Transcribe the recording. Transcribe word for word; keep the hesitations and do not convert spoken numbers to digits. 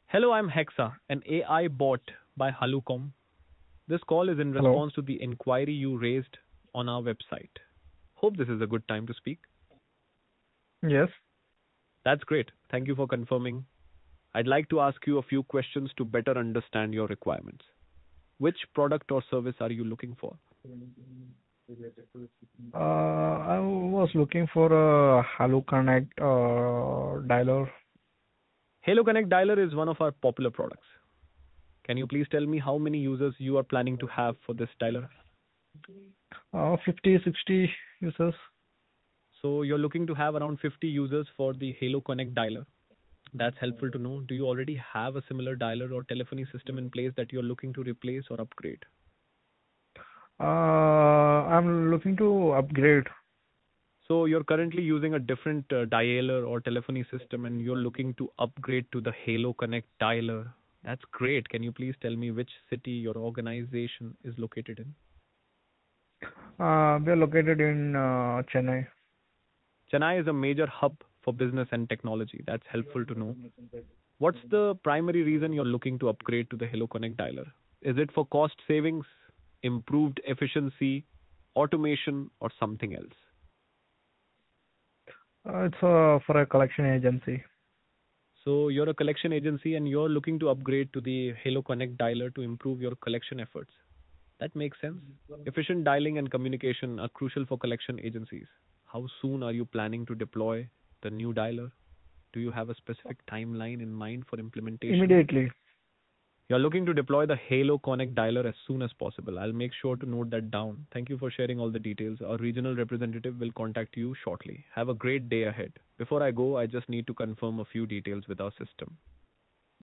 Hello, I'm Hexa, an A I bot by Halucom. This call is in Hello. response to the inquiry you raised on our website. Hope this is a good time to speak. Yes. That's great. Thank you for confirming. I'd like to ask you a few questions to better understand your requirements. Which product or service are you looking for? Uh, I was looking for a Hello Connect uh, dialer. Halo Connect Dialer is one of our popular products. Can you please tell me how many users you are planning to have for this dialer? Uh, fifty, sixty users. So you're looking to have around fifty users for the Halo Connect Dialer. That's helpful to know. Do you already have a similar dialer or telephony system in place that you're looking to replace or upgrade? Uh, I'm looking to upgrade. So you're currently using a different uh, dialer or telephony system and you're looking to upgrade to the Halo Connect dialer. That's great. Can you please tell me which city your organization is located in? Uh, we are located in uh, Chennai. Chennai is a major hub for business and technology. That's helpful to know. What's the primary reason you're looking to upgrade to the Hello Connect dialer? Is it for cost savings, improved efficiency, automation, or something else? Uh, it's uh, for a collection agency. So you're a collection agency and you're looking to upgrade to the Hello Connect dialer to improve your collection efforts. That makes sense. Efficient dialing and communication are crucial for collection agencies. How soon are you planning to deploy the new dialer? Do you have a specific timeline in mind for implementation? Immediately. You're looking to deploy the Halo Connect dialer as soon as possible. I'll make sure to note that down. Thank you for sharing all the details. Our regional representative will contact you shortly. Have a great day ahead. Before I go, I just need to confirm a few details with our system.